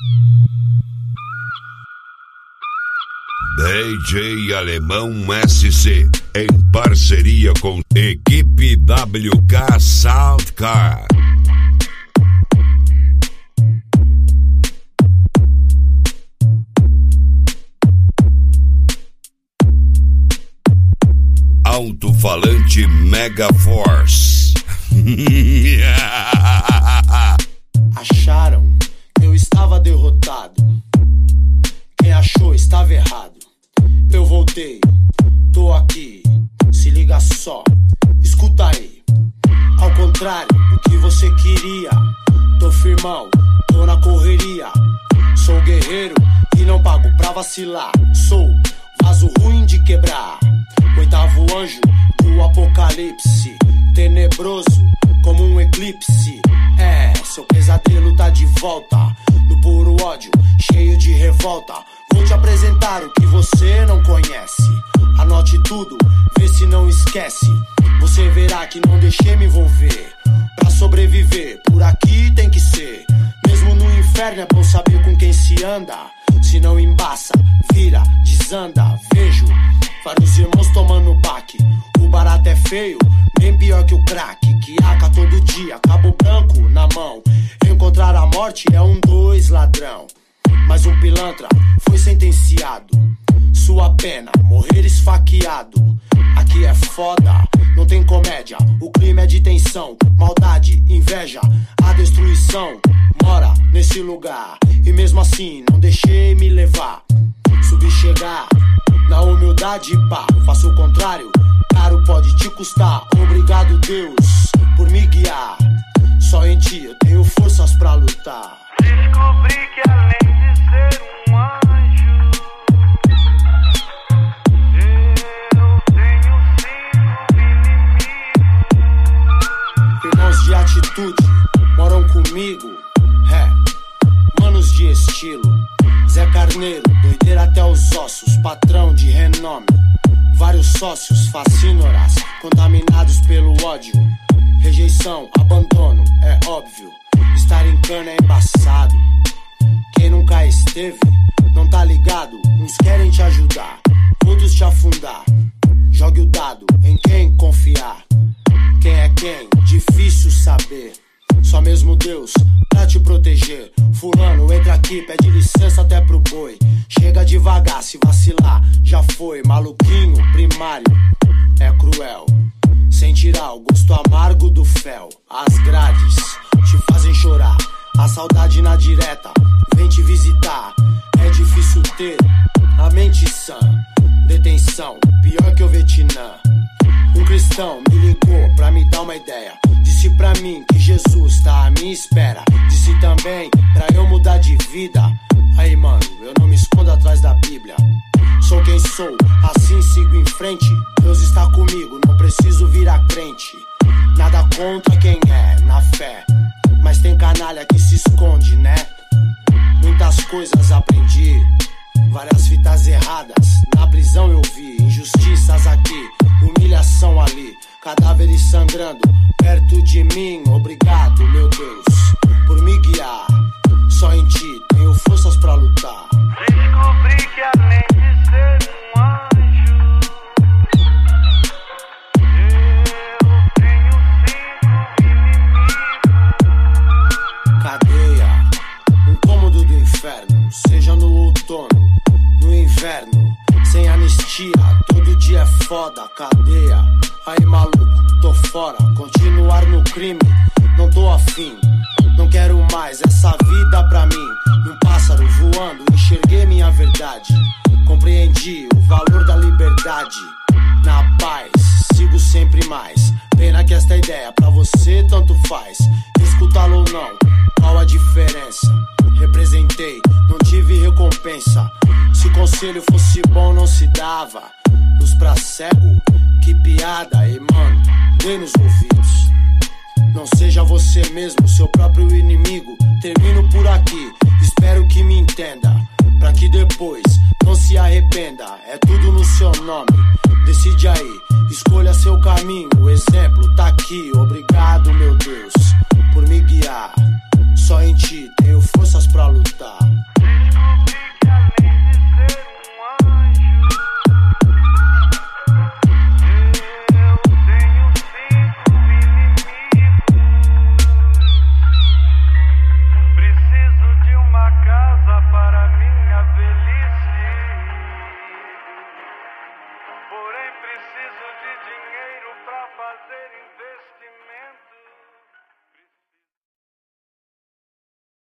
DJ Alemão SC, em parceria com Equipe WK Soundcar. Alto-falante Mega Force. Acharam que eu estava derrotado. Quem achou estava errado. Eu voltei, tô aqui, se liga só, escuta aí. Ao contrário do que você queria, tô firmão, tô na correria. Sou guerreiro e não pago pra vacilar. Sou vaso ruim de quebrar, oitavo anjo do apocalipse, tenebroso como um eclipse. É, seu pesadelo tá de volta, no puro ódio, cheio de revolta. Vou te apresentar o que você não conhece. Anote tudo, vê se não esquece. Você verá que não deixei me envolver. Pra sobreviver, por aqui tem que ser. Mesmo no inferno é bom saber com quem se anda. Se não embaça, vira, desanda. Vejo vários irmãos tomando baque. O barato é feio, bem pior que o crack. Que aca todo dia, cabo branco na mão. Encontrar a morte é 2 ladrão. Mas um pilantra foi sentenciado. Sua pena, morrer esfaqueado. Aqui é foda, não tem comédia. O clima é de tensão, maldade, inveja. A destruição mora nesse lugar. E mesmo assim não deixei me levar. Subi chegar na humildade, pá. Faço o contrário, caro pode te custar. Obrigado Deus por me guiar. Só em ti eu tenho forças pra lutar. Descobri que além de ser um anjo, eu tenho sido inimigo. Irmãos de atitude moram comigo, manos de estilo. Zé Carneiro, doideira até os ossos, patrão de renome. Vários sócios, fascínoras, contaminados pelo ódio. Rejeição, abandono, é óbvio. Estar em cana é embaçado. Quem nunca esteve, não tá ligado. Uns querem te ajudar, outros te afundar. Jogue o dado em quem confiar. Quem é quem? Difícil saber. Só mesmo Deus pra te proteger. Fulano, entra aqui, pede licença até pro boi. Chega devagar, se vacilar, já foi. Maluquinho, primário, é cruel. Sem tirar o gosto amargo do fel. As grades te fazem chorar. A saudade na direta vem te visitar. É difícil ter a mente sã. Detenção, pior que o Vietnã. Um cristão me ligou pra me dar uma ideia. Disse pra mim que Jesus tá à minha espera. Disse também pra eu mudar de vida. Aí mano, eu não me escondo atrás da Bíblia. Sou quem sou, assim sigo em frente. Deus está comigo, não preciso virar crente. Nada contra quem é, na fé. Mas tem canalha que se esconde, né? Muitas coisas aprendi, várias fitas erradas. Na prisão eu vi injustiças aqui, humilhação ali, cadáveres sangrando perto de mim. Obrigado, meu Deus, por me guiar. Só em ti tenho forças pra lutar. Descobri que além de ser um anjo, eu tenho sido inimigo. Cadeia, um cômodo do inferno. Seja no outono, no inverno. Sem anistia, todo dia é foda. Cadeia, aí maluco, tô fora. Continuar no crime, não tô afim. Não quero mais essa vida pra mim. Num pássaro voando, enxerguei minha verdade. Compreendi o valor da liberdade. Na paz, sigo sempre mais. Pena que esta ideia pra você tanto faz. Escutá-lo ou não, qual a diferença? Representei, não tive recompensa. Se conselho fosse bom não se dava. Luz pra cego, que piada. E mano, dê nos ouvidos. Não seja você mesmo, seu próprio inimigo. Termino por aqui, espero que me entenda. Pra que depois não se arrependa. É tudo no seu nome, decide aí. Escolha seu caminho, o exemplo tá aqui. Obrigado, meu Deus, por me guiar. Só em ti tenho forças pra lutar. preciso de dinheiro pra fazer